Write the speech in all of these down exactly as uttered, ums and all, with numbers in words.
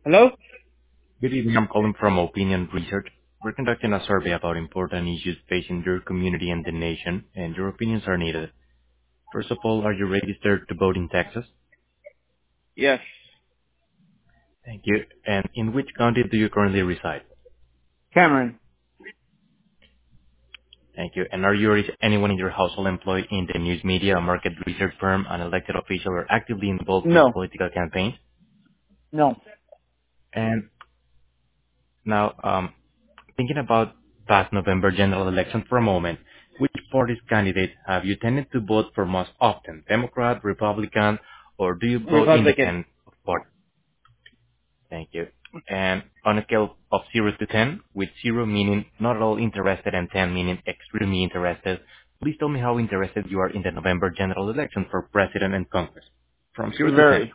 Hello? Good evening. I'm calling from Opinion Research. We're conducting a survey about important issues facing your community and the nation, and your opinions are needed. First of all, are you registered to vote in Texas? Yes. Thank you. And in which county do you currently reside? Cameron. Thank you. And are you or is anyone in your household employed in the news media, a market research firm, an elected official, or actively involved with No. political campaigns? No. And now, um, thinking about past November general election for a moment, which party's candidate have you tended to vote for most often? Democrat, Republican, or do you vote Republican. independent of party? Thank you. And on a scale of zero to ten, with zero meaning not at all interested and ten meaning extremely interested, please tell me how interested you are in the November general election for president and Congress. From zero to ten. Very.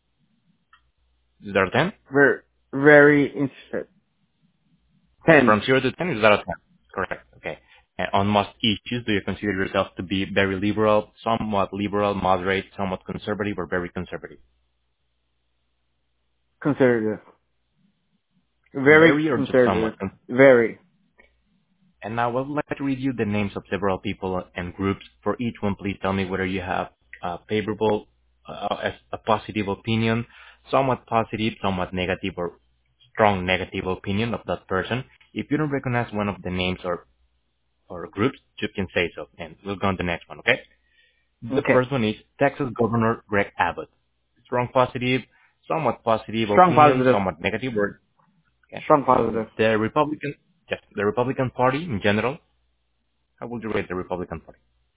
Is that a ten? Very. Very interested. Ten. From zero to ten, is that a ten? Correct. Okay. And on most issues, do you consider yourself to be very liberal, somewhat liberal, moderate, somewhat conservative, or very conservative? Conservative. Very Very or just conservative. somewhat? Con- Very. And now I would like to read you the names of several people and groups. For each one, please tell me whether you have a favorable, uh, a a positive opinion, somewhat positive, somewhat negative, or strong negative opinion of that person. If you don't recognize one of the names or, or groups, you can say so, and we'll go on to the next one, okay? The Okay. first one is Texas Governor Greg Abbott. Strong positive, somewhat positive Strong opinion, positive. somewhat negative word. Okay. Strong positive. The Republican, yes, the Republican Party in general. How would you rate the Republican Party?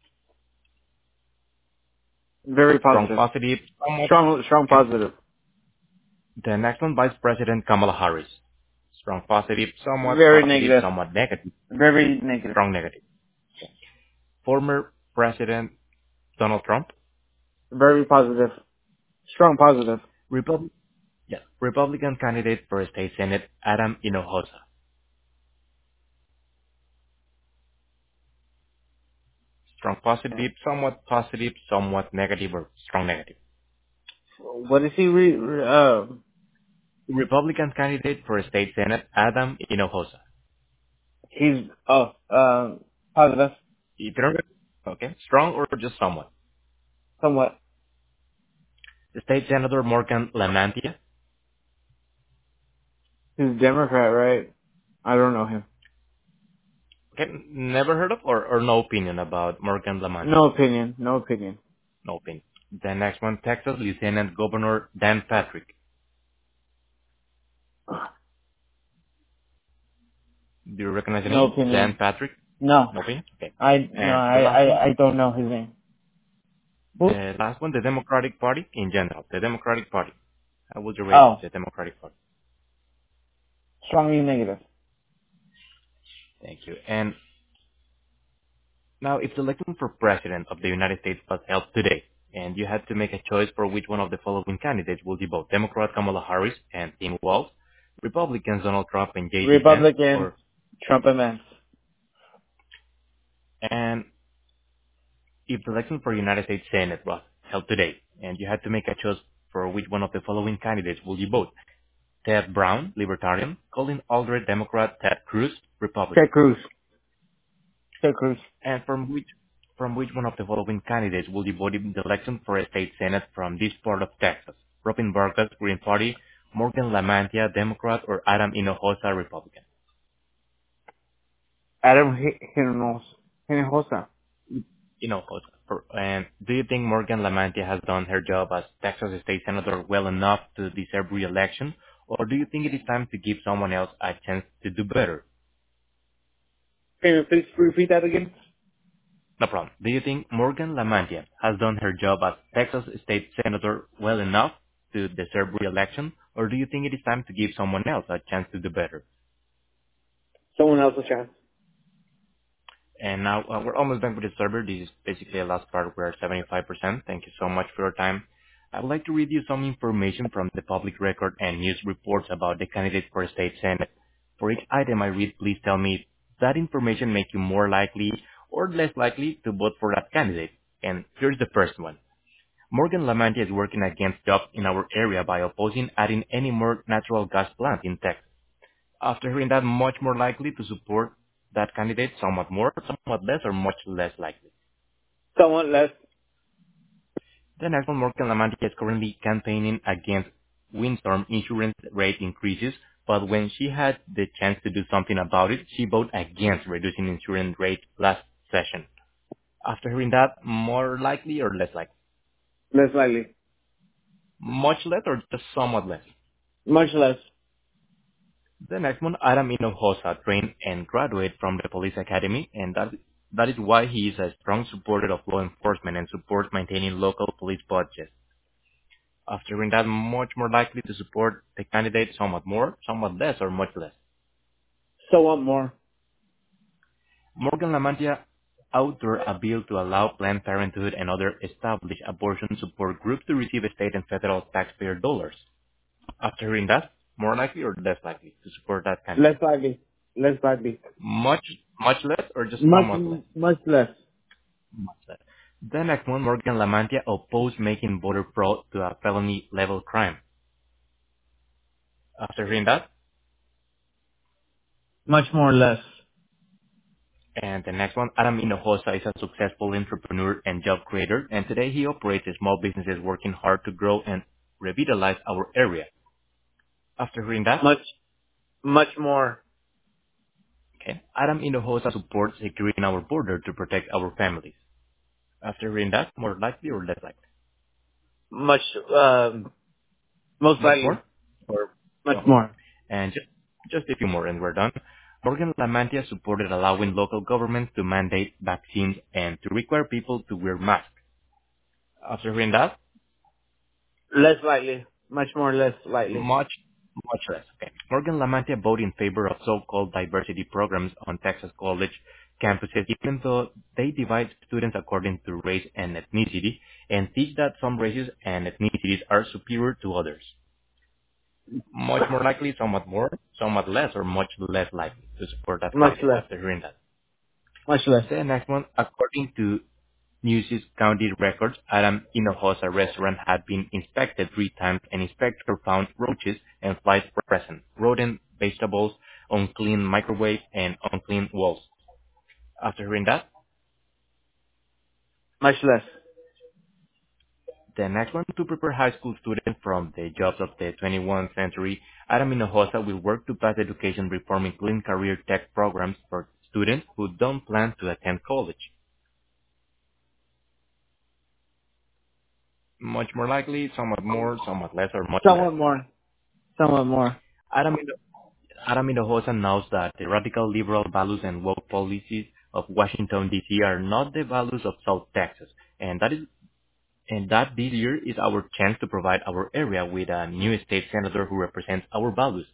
Very Strong positive. positive, somewhat. Strong, strong Okay. positive. The next one, Vice President Kamala Harris. Strong positive, somewhat Very positive, negative. somewhat negative, Very negative. strong negative. Former President Donald Trump. Very positive. Strong positive. Republic, yes, Republican candidate for state Senate Adam Hinojosa. Strong positive, somewhat positive, somewhat negative, or strong negative. What is he re, re- uh, Republican candidate for state Senate, Adam Hinojosa. he's, oh, uh, positive. Either, okay, strong or just somewhat. Somewhat. The state Senator Morgan Lamantia. He's Democrat, right? I don't know him. Okay, never heard of or, or no opinion about Morgan Lamantia. No opinion. No opinion. No opinion. The next one, Texas Lieutenant Governor Dan Patrick. Do you recognize the No name? Dan opinion. Patrick? No. No opinion? Okay. I no. And I the last one, I I don't know his name. Who? the last one, the Democratic Party in general. The Democratic Party. How would you rate Oh, the Democratic Party? strongly negative. Thank you. And now, if the election for president of the United States was held today, and you had to make a choice for which one of the following candidates would you vote, Democrat Kamala Harris and Tim Walz, Republicans Donald Trump and J D. Vance, Republican, or Trump and Vance. and if the election for United States Senate was held today, and you had to make a choice for which one of the following candidates would you vote, Ted Brown, Libertarian, Colin Aldred, Democrat, Ted Cruz, Ted Republican, Cruz. Ted Cruz. and from which from which one of the following candidates will you vote in the election for a state senate from this part of Texas? Robin Vargas, Green Party, Morgan Lamantia, Democrat, or Adam Hinojosa, Republican? Adam Hinojosa. Hinojosa. Hinojosa. For- And do you think Morgan Lamantia has done her job as Texas state senator well enough to deserve re-election, or do you think it is time to give someone else a chance to do better? Can you please repeat that again? No problem. Do you think Morgan Lamantia has done her job as Texas state senator well enough to deserve re-election, or do you think it is time to give someone else a chance to do better? Someone else a chance. And now uh, we're almost done with the server. This is basically the last part. We're at seventy-five percent. Thank you so much for your time. I would like to read you some information from the public record and news reports about the candidate for state senate. For each item I read, please tell me if that information make you more likely or less likely to vote for that candidate. And here's the first one. Morgan Lamantia is working against jobs in our area by opposing adding any more natural gas plants in Texas. After hearing that, much more likely to support that candidate, somewhat more, somewhat less, or much less likely. Somewhat less. The next one, Morgan Lamantia is currently campaigning against windstorm insurance rate increases, but when she had the chance to do something about it, she voted against reducing insurance rate last session. After hearing that, more likely or less likely? Less likely. Much less or just somewhat less? Much less. The next one, Adam Hinojosa, trained and graduate from the police academy, and that, that is why he is a strong supporter of law enforcement and supports maintaining local police budgets. After hearing that, much more likely to support the candidate somewhat more, somewhat less, or much less. Somewhat more. Morgan Lamantia authored a bill to allow Planned Parenthood and other established abortion support groups to receive state and federal taxpayer dollars. After hearing that, more likely or less likely to support that Less candidate? likely. Less likely. Much, much less, or just Much, somewhat less? much less. Much less. The next one, Morgan Lamantia opposed making voter fraud to a felony level crime. After hearing that, Much more less. and the next one, Adam Hinojosa is a successful entrepreneur and job creator, and today he operates small businesses working hard to grow and revitalize our area. After hearing that, Much, much more. okay, Adam Hinojosa supports securing our border to protect our families. After hearing that, more likely or less likely? Much, um, most Much likely. more? Or Much okay. more. And just, just a few more and we're done. Morgan Lamantia supported allowing local governments to mandate vaccines and to require people to wear masks. After hearing that, Less likely. Much more less likely. much, much less. Okay. Morgan Lamantia voted in favor of so-called diversity programs on Texas college campuses, even though they divide students according to race and ethnicity and teach that some races and ethnicities are superior to others. Much more likely, somewhat more, somewhat less, or much less likely to support that Much candidate less. after hearing that. Much less. The next one, according to Nueces County records, Adam Hinojosa restaurant had been inspected three times and inspector found roaches and flies present, rodent vegetables, unclean microwave, and unclean walls. After hearing that, Much less. the next one, to prepare high school students from the jobs of the twenty-first century, Adam Hinojosa will work to pass education reform including career tech programs for students who don't plan to attend college. Much more likely, somewhat more, somewhat less, or much less. Somewhat more. Somewhat more. Adam Adam Hinojosa knows that the radical liberal values and woke policies of Washington, D C are not the values of South Texas, and that is and that this year is our chance to provide our area with a new state senator who represents our values.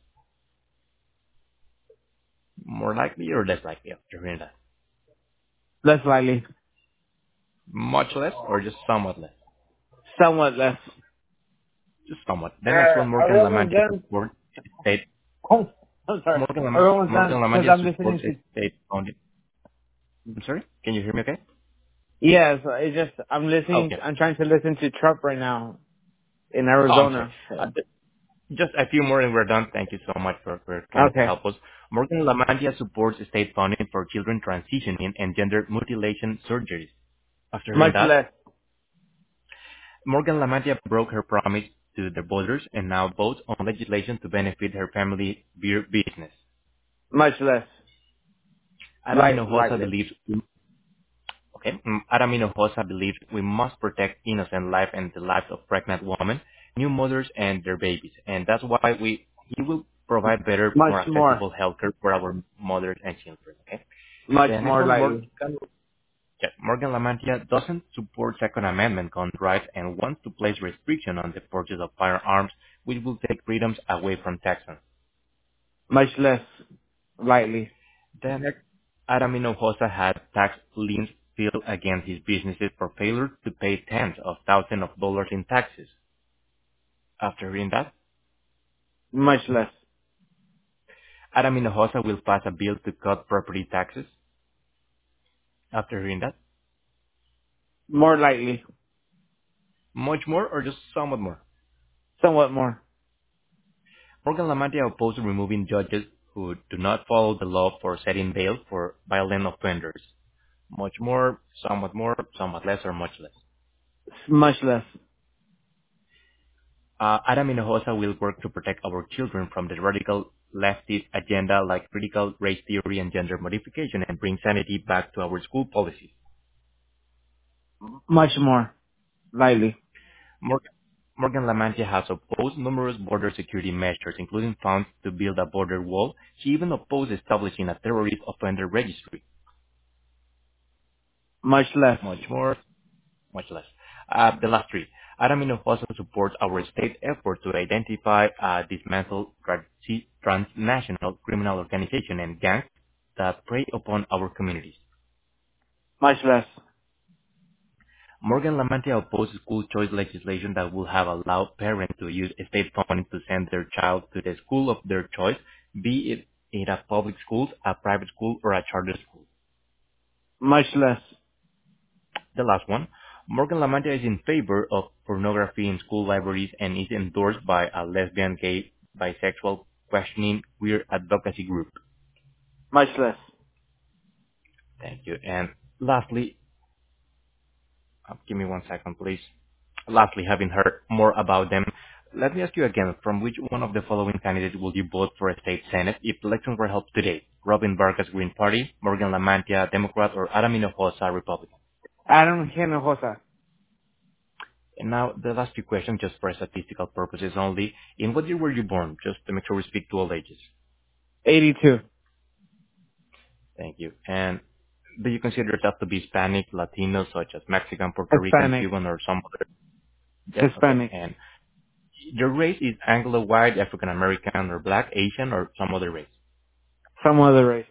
More likely or less likely after hearing that? Less likely. Much less or just somewhat less? Somewhat less. Just somewhat. The next one, Uh, Morgan are we almost Lamantia done? supports state. Oh, I'm sorry. Morgan, Lam- Are we almost Morgan done? Because Lamantia I'm listening supports to... a state founded. I'm sorry. Can you hear me? Okay. Yes, it's just, I'm listening, Okay. I'm trying to listen to Trump right now in Oh, I'm sorry. Arizona. Uh, So. Just a few more and we're done. Thank you so much for, for trying to Okay. help us. Morgan Lamantia supports state funding for children transitioning and gender mutilation surgeries. After hearing Much that, less. Morgan Lamantia broke her promise to the voters and now votes on legislation to benefit her family beer business. Much less. Adam Light, Hinojosa lightly. believes, okay, mm, Adam Hinojosa believes we must protect innocent life and the lives of pregnant women, new mothers, and their babies. And that's why we, he will provide better, Much more more. accessible healthcare for our mothers and children. Okay. Much The next more one, Morgan, lightly. yeah, Morgan Lamantia doesn't support Second Amendment gun rights and wants to place restriction on the purchase of firearms, which will take freedoms away from Texans. Much less. Lightly. The next, Adam Hinojosa had tax liens filed against his businesses for failure to pay tens of thousands of dollars in taxes. After reading that, Much less. Adam Hinojosa will pass a bill to cut property taxes. After reading that, More lightly. Much more or just somewhat more? Somewhat more. Morgan Lamantia opposed to removing judges who do not follow the law for setting bail for violent offenders. Much more, somewhat more, somewhat less, or much less. Much less. Uh, Adam Hinojosa will work to protect our children from the radical leftist agenda like critical race theory and gender modification and bring sanity back to our school policies. Much more. Lightly. Morgan, Morgan Lamantia has opposed numerous border security measures, including funds to build a border wall. She even opposed establishing a terrorist offender registry. Much less. Much more, much less. Uh, the last three. Adam Hinojosa supports our state effort to identify, uh, dismantle trans- transnational criminal organization and gangs that prey upon our communities. Much less. Morgan Lamantia opposes school choice legislation that will have allowed parents to use state funding to send their child to the school of their choice, be it in a public school, a private school, or a charter school. Much less. The last one. Morgan Lamantia is in favor of pornography in school libraries and is endorsed by a lesbian, gay, bisexual, questioning, queer advocacy group. Much less. Thank you. And lastly, uh, give me one second, please. Lastly, having heard more about them, let me ask you again, from which one of the following candidates will you vote for a state senate if elections were held today? Robin Vargas, Green Party, Morgan Lamantia, Democrat, or Adam Hinojosa, Republican? Adam Hinojosa. And now, the last few questions, just for statistical purposes only. In what year were you born? Just to make sure we speak to all ages. eighty-two. Thank you. And do you consider yourself to be Hispanic, Latino, such as Mexican, Puerto Rican, Hispanic. Cuban, or some other? Yes, okay. Hispanic. And your race is Anglo, white, African American, or black, Asian, or some other race? Some other race.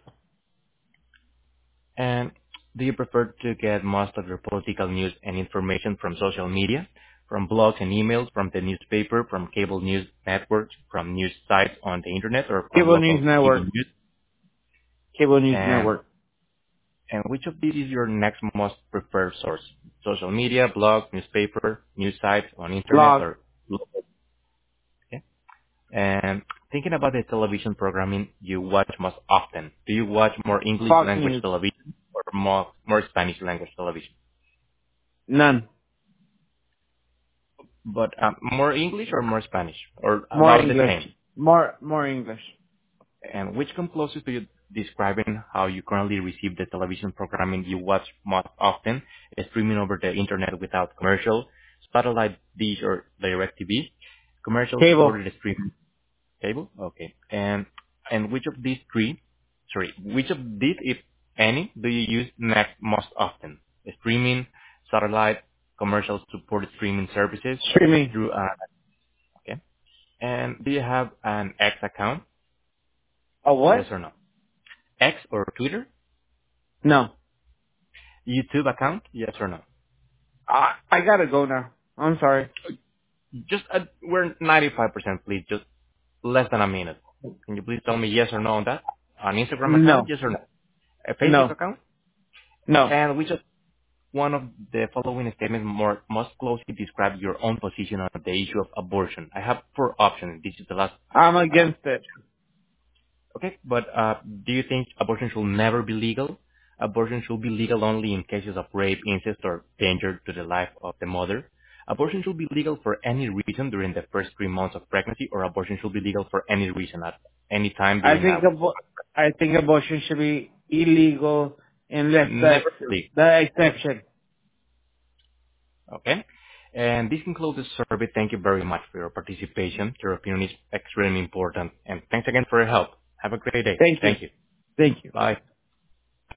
And do you prefer to get most of your political news and information from social media, from blogs and emails, from the newspaper, from cable news networks, from news sites on the internet, or from Cable News local T V Network. news? Cable News And, Network. and which of these is your next most preferred source? Social media, blog, newspaper, news sites on internet, Blog. or local? Okay. And thinking about the television programming you watch most often, do you watch more English Fox language News. television or more, more Spanish language television? None. But um, more English or more Spanish? Or More about the English. same? More, more English. And which comes closest to you describing how you currently receive the television programming you watch most often, streaming over the internet without commercial, satellite dish or direct T V, commercial Cable. supported streaming cable? Okay. And and which of these three, sorry, which of these, if any, do you use next most often? Streaming, satellite, commercial supported streaming services Streaming. through, uh, okay. And do you have an X account? A Yes what? or no? X or Twitter? No. YouTube account? Yes or no? I, I gotta go now. I'm sorry. Just, uh, we're ninety-five percent, please. Just less than a minute. Can you please tell me yes or no on that? An Instagram account? No. Yes or no? A Facebook No. account? No. And which of one of the following statements more most closely describe your own position on the issue of abortion? I have four options. This is the last. I'm Uh, against it. okay, but uh, do you think abortion should never be legal? Abortion should be legal only in cases of rape, incest, or danger to the life of the mother. Abortion should be legal for any reason during the first three months of pregnancy, or abortion should be legal for any reason at any time I during think a abo- I think abortion should be illegal unless that's never legal. the exception. Okay. And this concludes the survey. Thank you very much for your participation. Your opinion is extremely important. And thanks again for your help. Have a great day. Thank you. Thank you. Thank you. Bye.